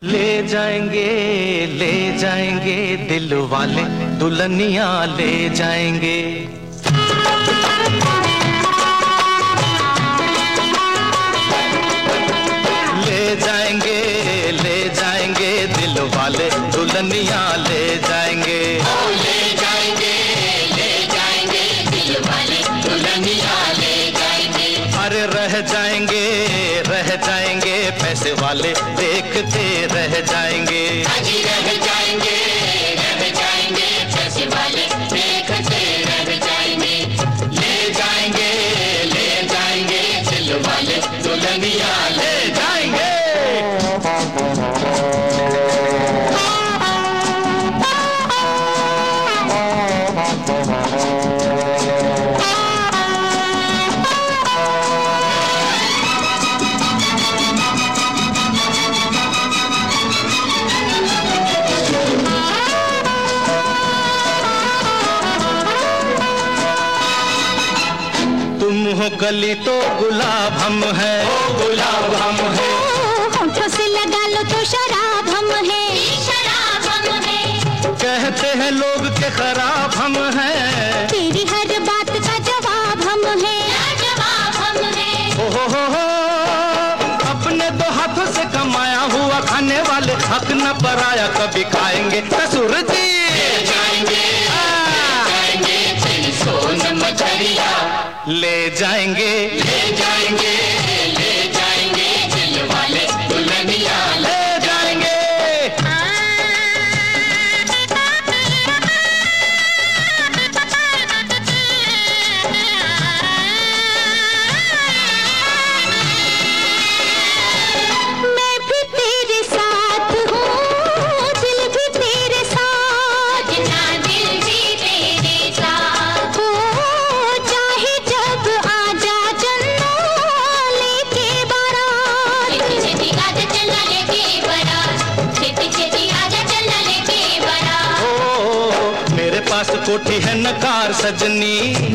ले जाएंगे दिल वाले दुल्हनिया ले जाएंगे। ले जाएंगे दिल वाले दुल्हनिया ले जाएंगे। ले जाएंगे दिल वाले दुल्हनिया ले जाएंगे। अरे रह जाएंगे पैसे वाले देखते रह जाएंगे। अजी रह जाएंगे पैसे वाले देखते रह जाएंगे। ले जाएंगे दिल वाले दुल्हनिया ले जाएंगे। तुम हो गली तो गुलाब हम है, गुलाब हम है। होठों से लगा लो तो शराब हम है, शराब हम है। कहते हैं लोग के खराब हम हैं। तेरी हर बात का जवाब हम है, जवाब हम है। हो अपने दो हाथों से कमाया हुआ खाने वाले हक न पराया कभी खाएंगे ससुर जी। ले जाएंगे तेरी सोन मछरिया। ले जाएंगे दिल वाले दुल्हनिया ले जाएंगे। मैं भी तेरे साथ हूँ, दिल भी तेरे साथ, दिल भी तेरे साथ। हो चाहे जब आजा चन्ना लेके बारात। छेती आजा चलना लेके बारात। छेती आजा चलना लेके बारात। ओ मेरे पास कोठी है नकार सजनी,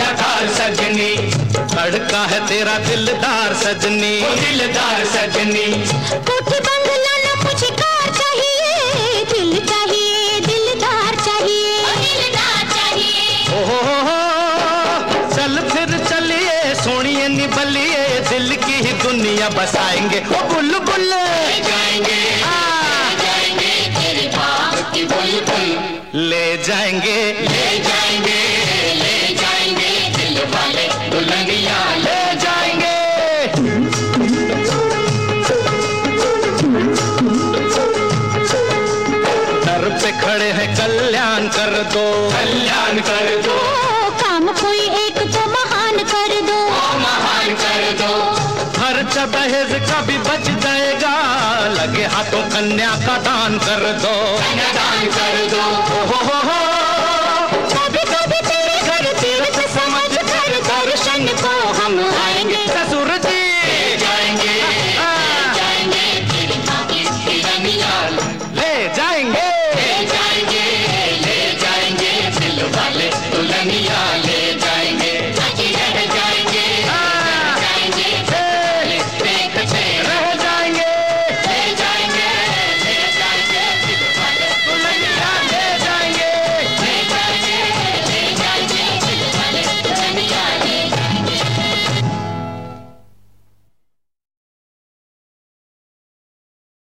लड़का है तेरा दिलदार सजनी, दिलदार सजनी। कोठी बंगला न मुझे कार चाहिए, दिल चाहिए दिलदार चाहिए, दिलदार चाहिए। ओहो चल फिर चलिए सोनिए निबलिए दिल की ही दुनिया बसाएंगे। ओ बुलबुल ले जाएंगे तेरे बाग की बुलबुल। ले जाएंगे दिल वाले दुल्हनिया ले जाएंगे। दर पे खड़े हैं कल्याण कर दो, काम कोई एक तो महान कर दो, महान कर दो। खर्चा दहेज का भी बच जाएगा, लगे हाथों कन्या का दान कर दो। दान कर दो।